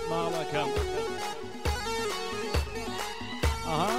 ماڵەکەم ئەها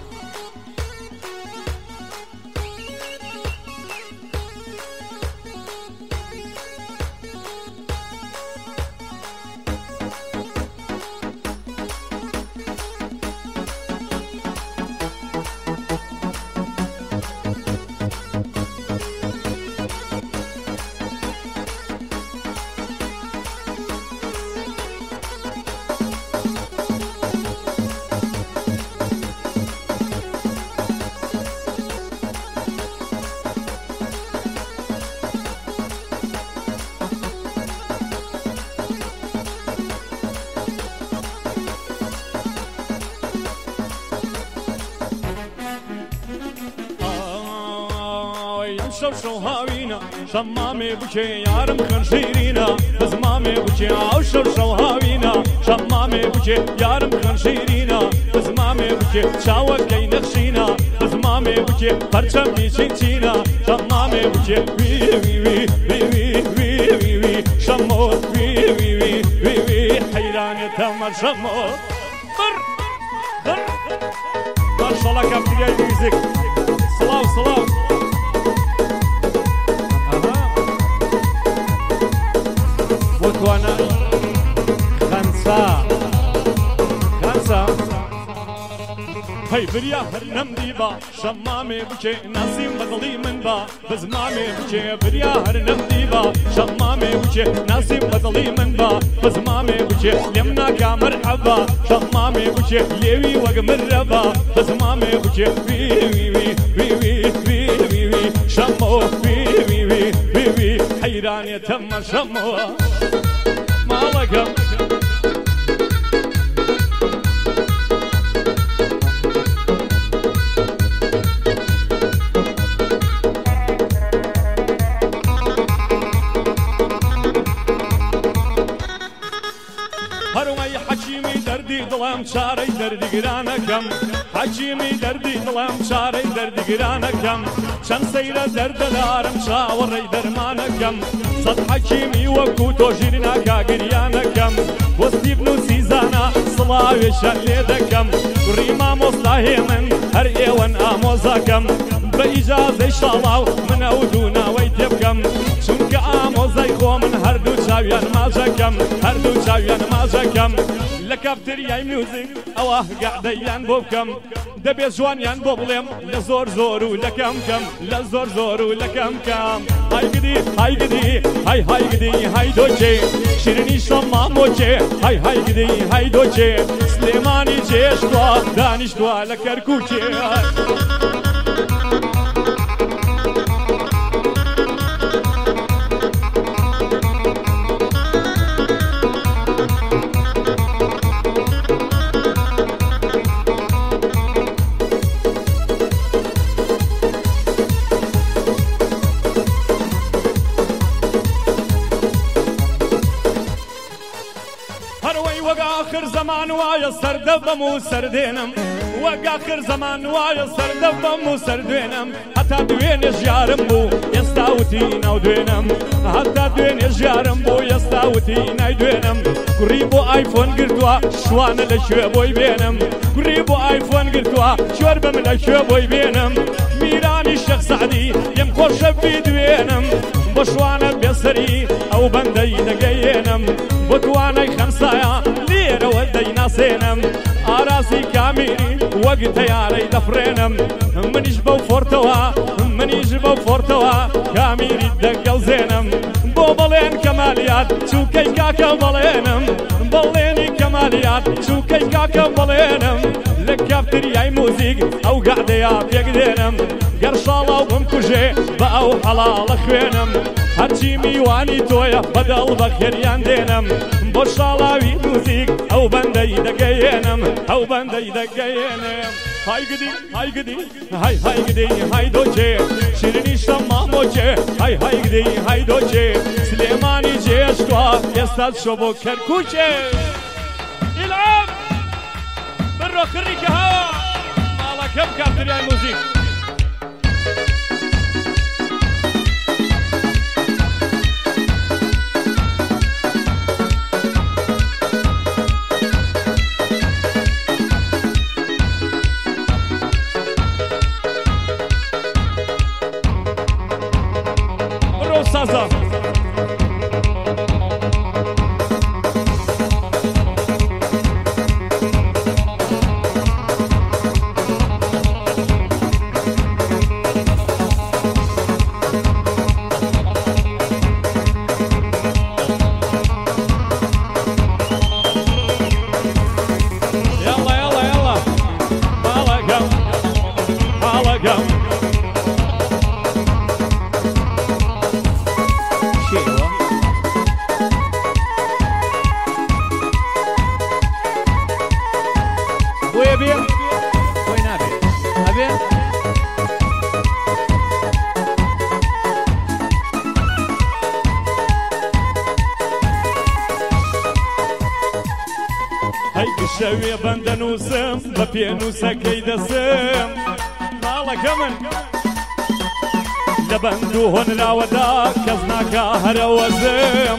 شو هاوينا شمامي بوكي يارم خنشيرينا بزمامي بوكي او شو هاوينا شمامي بوكي يارم خنشيرينا بزمامي بوكي شاوكي نخشينا بزمامي بوكي برشم بيشينا شمامي بوكي وي وي وي وي وي وي وي شمو وي وي وي وي وي حيران تمر شمو ما شاء الله كابتن جاي ميوزك صلاة صلاة وانا خمسة هاي بريا هرنم ديبا شمامي بوكي ناسيم بدلي من با بزمامي بوكي بريا هرنم ديبا شمامي بوكي ناسيم بدلي من با بزمامي بوكي لمنا كمرحبا شمامي بوكي ليوي وقمربا بزمامي بوكي وي وي وي وي وي وي وي وي شمو وي وي وي وي وي حيران يتم شمو مالكم هروي حكيمي دردي ظلام شاري دردي قرانكم حكيمي دردي ظلام شاري دردي قرانكم شن سيرة درد دارم شاوري درمانكم صد حكيمي وكوتو جيرنا كاقريانكم وستيب نوسيزانا صلاوي شليدكم ريما مصلاهي من هر ايوان اموزاكم بإجازة شالاو من اودونا ويتبكم چونك اموزاي خو من هر دو چاويان ماجكم هر دو چاويان ماجكم لكابترياي ميوزك اوه قعديان بوبكم دبي جوانيان بوبلم لزور زورو لكم كم لزور زورو لكم كم هاي قدي هاي قدي هاي هاي قدي هاي دوچه شيرني شماموچه هاي هاي قدي هاي دوچه سليماني جيشتوا دانشتوا لكركوچه آخر زمان وايا سردبم وسردينم وآخر زمان وايا سردبم وسردينم حتى دوين جارم بو يستاوتين او دوينم حتى دوين جارم بو يستاوتين اي دوينم قريبو ايفون قرتوا شوان لشوبوي بينم قريبو ايفون قرتوا شوربم لشوبوي بينم ميراني الشيخ سعدي يمخوش في دوينم بشوانا بيسري او بندي دقينم بتوانا خمسايا ليرة ودينا سينم اراسي كاميري وقت ياري دفرينم من يجبو فورتوا من يجبو فورتوا كاميري دقل زينم بوبلين كماليات شو كي كاكا بلينم بليني كماليات شو كي كاكا بلينم لكابتري اي موزيك او قعديات يقدينم قرشالا وبمكوجي بقاو حلال خوينم هرچی میوانی تویا بدل بخیریان دینم باشالاوی موزیک او بندی دگینم او بندی دگینم های گدی های گدی های های گدی های دوچه شیرینی شماموچه های های گدی های دوچه سلیمانی جیشتوا یستاد شبو کرکوچه العب برو خریک هوا مالا کم کابتریای موزیک شەوێ بەندە نووسم بە پێنووسەکەی دەسم ماڵەکە من لە بەند و هۆنراوەدا کەس ناکا هەرەوەزم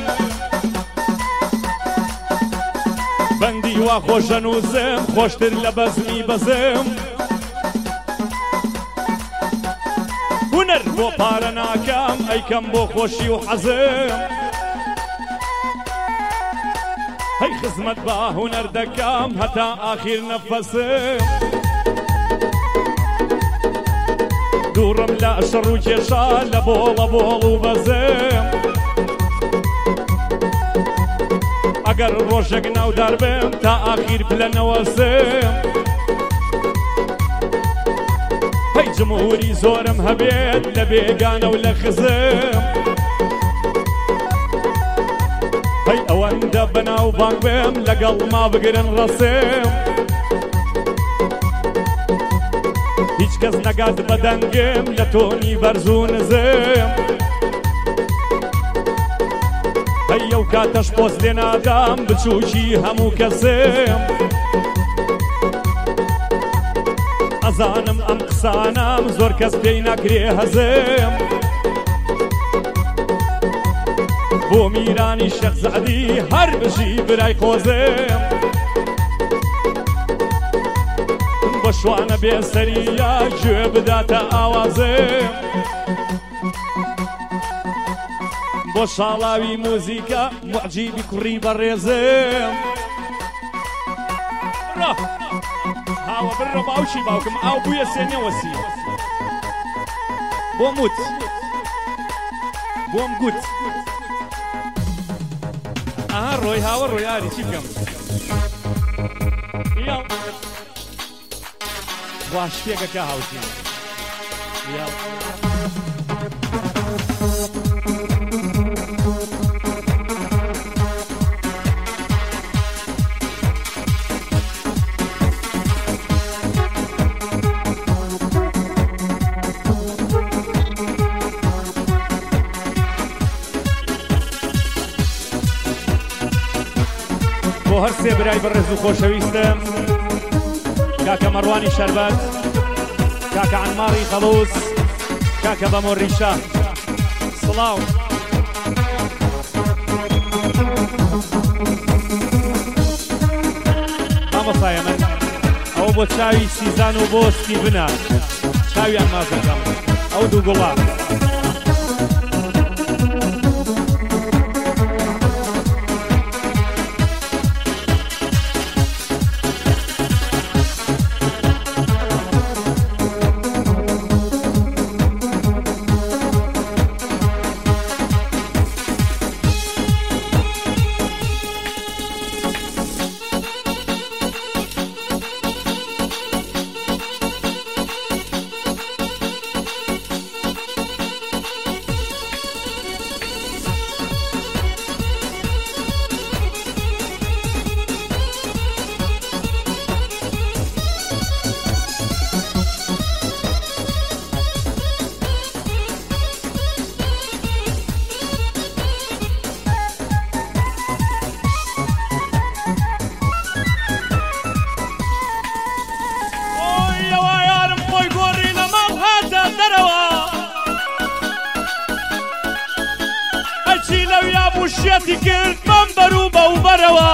بەندی وا خۆشە نووسم خۆشتر لە بەزمی بەزم هونەر بۆ پارە ناکەم ئەیکەم بۆ خۆشی و حەزم هەی خزمەت بە هونەر دەکەم هەتا ئاخیر نەفەسم دوورم لە شەڕ و کێشە لە بۆڵە بۆڵ و بەزم ئەگەر ڕۆژێک ناودار بم تا ئاخیر بلەنەوەسم هەی جمهوری زۆرم هەبێت لە بێگانە و لە خزم هەی ئەوەندە بەناو بانگ بم لەگەڵ ما بگرن ڕەسم هیچ کەس نەگات بەدەنگم لە تۆنی بەرز و نزم هەی ئەو کاتەش پۆست لێ نادام بچووکی هەموو کەسم ئەزانم ئەم قسانم زۆر کەس پێی ناکرێ هەزم بۆ میرانی شێخ زەعدی هەر بژی برای خۆزم بۆ شوانە بێسەریە گوێ بداتە ئاوازم بۆ شاڵاوی موزیکە موعجیبی کوڕی بەڕێزم هاوە بڕە باوشی باوکم ئاو بوویە سێنێوەسی بۆم وت بۆم گوت ئاها ڕۆی هاوە ڕۆیاری چی بکەم یاڵ وا شتێکەکە هاوشی یاڵ بۆ هەر سێ برای بەڕێز و خۆشەویستم کاکە مەڕوانی شەربەت کاکە عەنماڕی خەڵووس کاکە بەمۆڕیشە سڵاو مامۆستایە من ئەوە بۆ چاوی سیزان و بۆ ستیڤنە چاویان ماز دەکەم ئەو دوو گوڵا شێتی کرد من بەرو بە و بەرەوە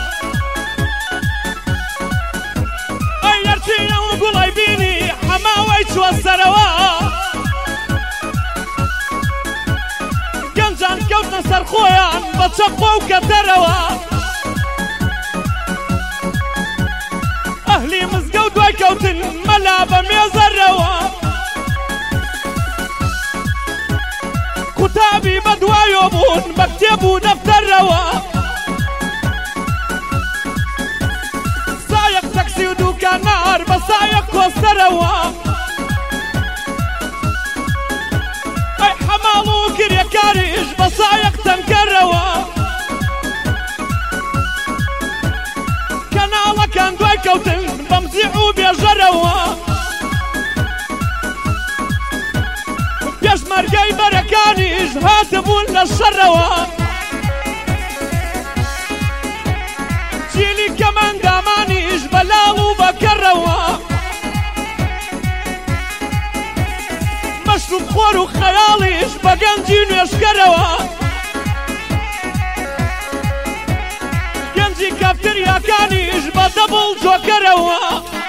ئەی هەرچی ئەو گوڵای بینی هەماوەی چوە سەرەوە گەنجان کەوتنە سەر خۆیان بە چەپۆ و کەتەرەوە ئەهلی مزگەوت دوای کەوتن مەلا بە مێزەرەوە قوتابی بە دوایۆ بوون بە کتێب و دەفتەرەوە سایەق تەکسی و دووکانار بە سایەق کۆستەرەوە ئەی حەماڵ و کریەکاریش بە سایەق تەنکەرەوە کەناڵەکان دوای کەوتن بە مزیح و بێژەرەوە پێشمەرگەی بەرەکانیش هاتبوون لە شەڕەوە جیلی کەمەندامانی مەشروب خۆر و خەیاڵیش بە گەنجی نوێشکەرەوە گەنجی کافتریاکانیش بە دەبڵ جۆکەرەوە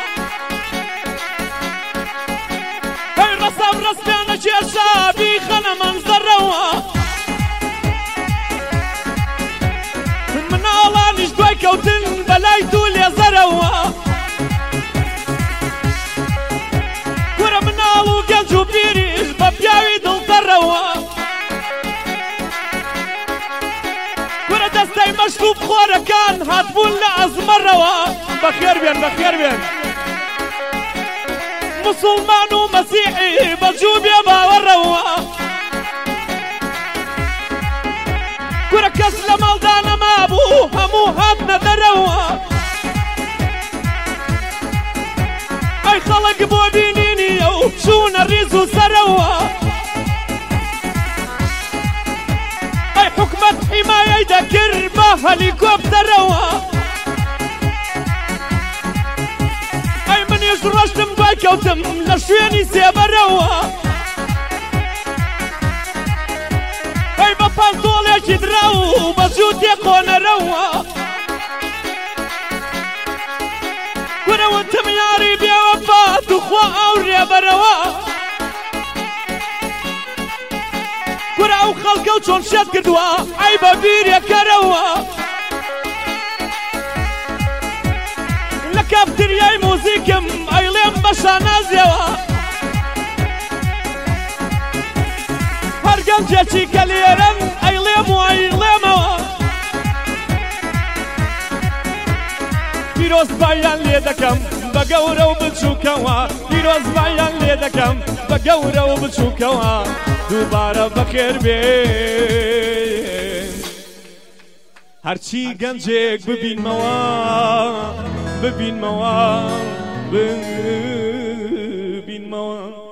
هەی ڕەسام ڕستیانە کێشا بیخەنە مەنزەرەوە مناڵانیش دوای کەوتن بەلای دوو لێزەرەوە گورە مناڵ و گەنج و پیریش بە پیاوی دڵتەرەوە گورە دەستەی مەشروب خۆرەکان هاتبوون لە ئەزمەرەوە بەخێر بێن بەخێر بێن مسلمان و مەسیحی بەجوو بێ باوەڕەوە گورە کەس لە ماڵدا نەمابوو هەموو هاتنە دەرەوە ئەی خەڵک بۆ بینینیە و چوونە ڕیز و سەرەوە ئەی حکومەت حیمایەی دەکرد بە هەلیکۆپتەرەوە ئەی منیش ڕۆشتم دوای کەوتم لە شوێنی سێبەرەوە ئەی بە پانتۆڵێکی دراو و بە جوو تێکۆنەرەوە گورەوەتم یاری بێوەفات و خوا ئەو ڕێبەرەوە گورە ئەو خەڵکە و چۆن شێت کردووە ئەی بە بیرێکەرەوە لە کافتریای موزیکم ئەیڵێم بە شانازیەوە هەر گەنجێکی کە لێرەن ئەیڵێم و ئەیڵێمەوە پیرۆزبایان لێ دەکەم بە گەورە و بچووکەوە پیرۆزبایان لێ دەکەم بە گەورە و بچووکەوە دووبارە بەخێر بێن هەرچی گەنجێک ببینمەوە ببینمەوە ببینمەوە